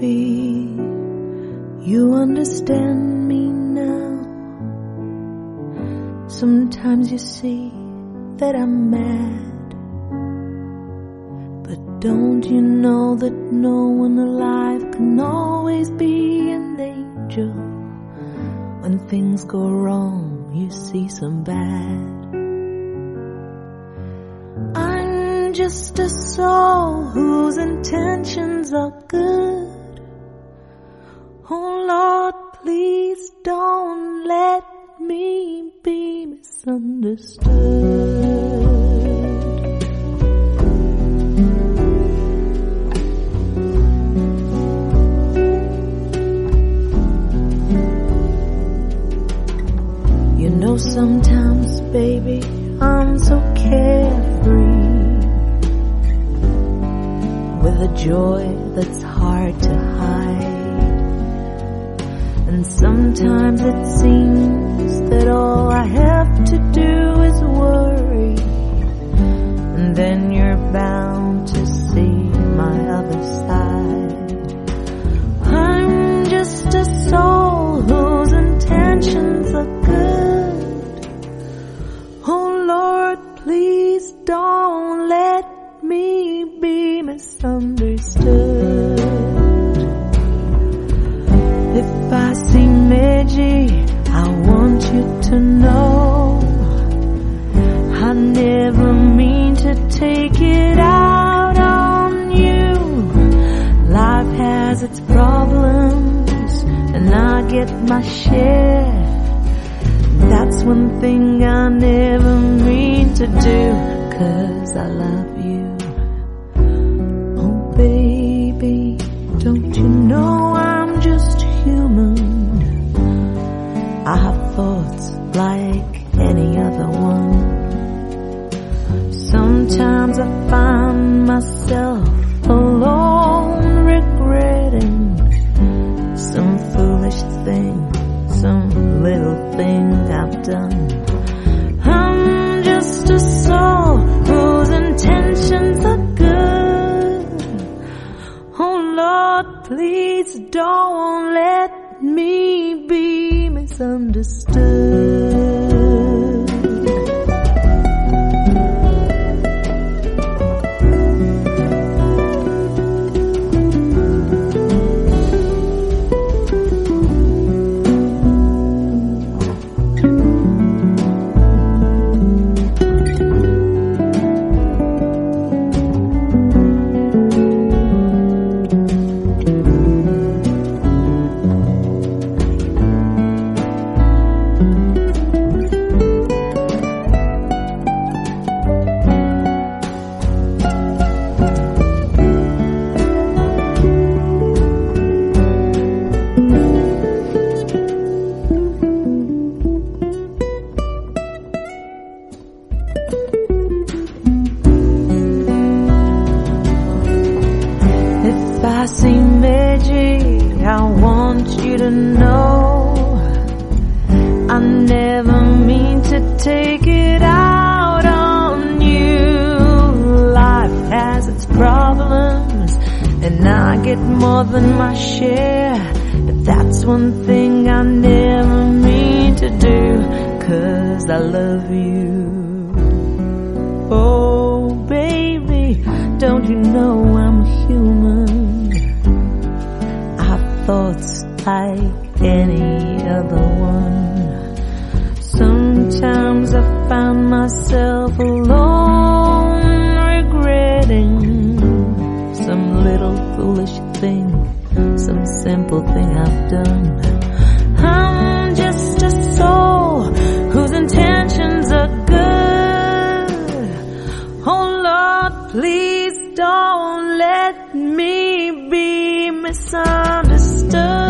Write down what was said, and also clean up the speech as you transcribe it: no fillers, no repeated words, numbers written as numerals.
Maybe you understand me now. Sometimes you see that I'm mad, but don't you know that no one alive can always be an angel? When things go wrong, you see some bad. I'm just a soul whose intentions are good. Oh Lord, please don't let me be misunderstood. You know, sometimes, baby, I'm so carefree, with a joy that's hard to hide. And sometimes it seems that all I have to do is worry, and then you're bound to see my other side. I'm just a soul whose intentions are good. Oh Lord, please don't let me be misunderstood. If I seem edgy, I want you to know I never mean to take it out on you. Life has its problems, and I get my share. That's one thing I never mean to do, 'cause I love you. Oh baby, don't you know I'm just human? I have thoughts like any other one. Sometimes I find myself alone, regretting some foolish thing, some little thing I've done. I'm just a soul whose intentions are good. Oh Lord, please don't let me be misunderstood. I seem edgy, I want you to know I never mean to take it out on you. Life has its problems, and I get more than my share, but that's one thing I never mean to do, 'cause I love you. Oh baby, don't you know I'm human? Thoughts like any other one. Sometimes I find myself alone, regretting some little foolish thing, some simple thing I've done. I'm just a soul whose intentions are good. Oh Lord, please don't let me be misunderstood.